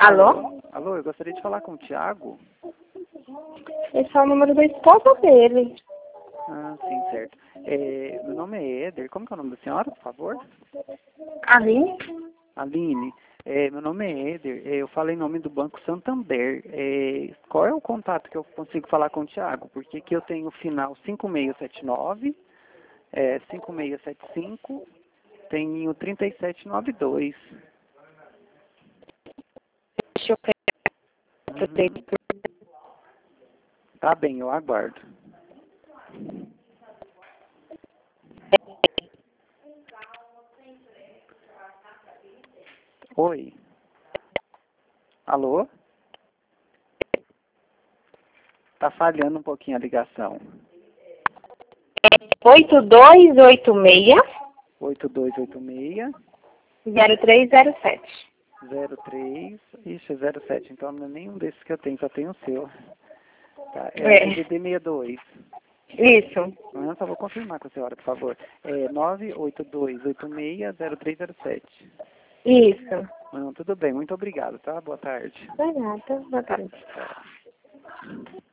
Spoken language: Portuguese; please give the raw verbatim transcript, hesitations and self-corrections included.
Alô? Alô, eu gostaria de falar com o Thiago. Esse é o número da esposa dele. Ah, sim, certo. É, meu nome é Éder. Como que é o nome da senhora, por favor? Aline? Aline. É, meu nome é Éder. É, eu falo em nome do Banco Santander. É, qual é o contato que eu consigo falar com o Thiago? Porque aqui eu tenho o final cinco seis sete nove, é, cinco seis sete cinco, tenho trinta e sete noventa e dois. Deixa eu pegar pra Uhum. Tá bem, eu aguardo. Oi. Alô? Tá falhando um pouquinho a ligação. oito dois oito seis, oito dois oito seis, zero três zero sete. zero três, ixi, zero sete, então não é nenhum desses que eu tenho, só tenho o seu. Tá, é É. D D D sessenta e dois. Isso. Ah, só vou confirmar com a senhora, por favor. É nove oito dois oito seis, zero três zero sete. Isso. Não, tudo bem, muito obrigado, tá? Boa tarde. Não é nada. Boa tarde. Tá.